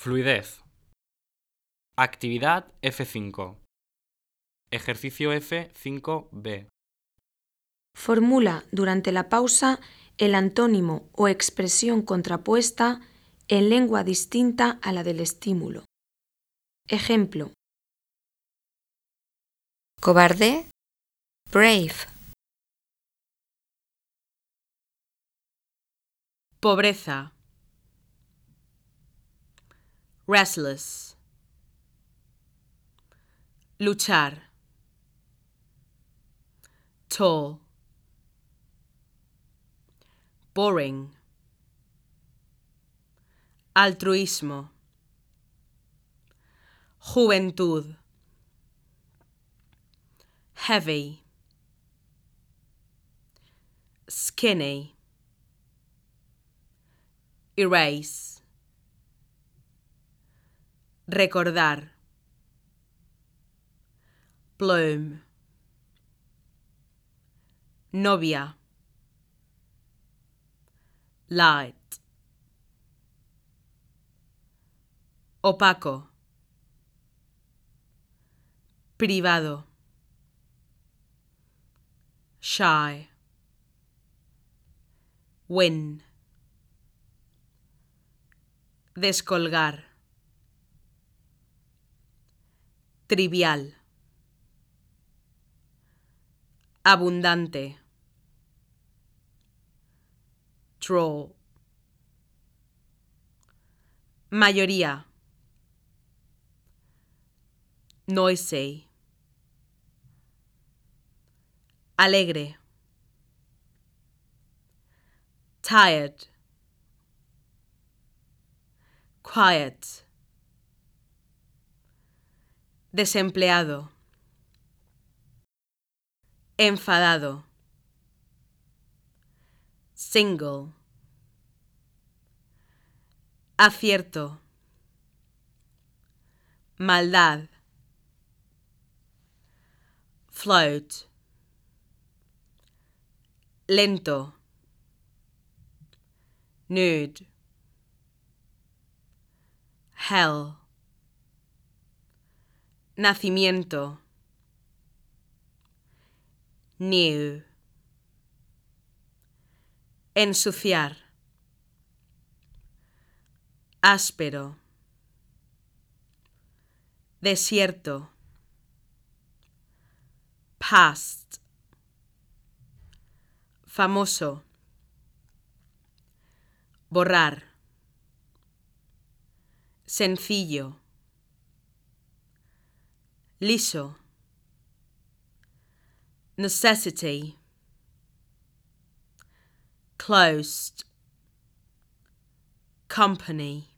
Fluidez. Actividad F5. Ejercicio F5B. Formula durante la pausa el antónimo o expresión contrapuesta en lengua distinta a la del estímulo. Ejemplo: cobarde, brave. Pobreza, restless. Luchar, tall. Boring, altruismo. Juventud, heavy. Skinny, erase. Recordar, bloom. Novia, light. Opaco, privado. Shy, win. Descolgar, trivial. Abundante, draw. Mayoría, noisy. Alegre, tired. Quiet, desempleado. Enfadado, single. Acierto, maldad. Float, lento. Nude, hell. Nacimiento, new. Ensuciar, áspero. Desierto, past. Famoso, borrar. Sencillo, liso. Necessity, closed. Company.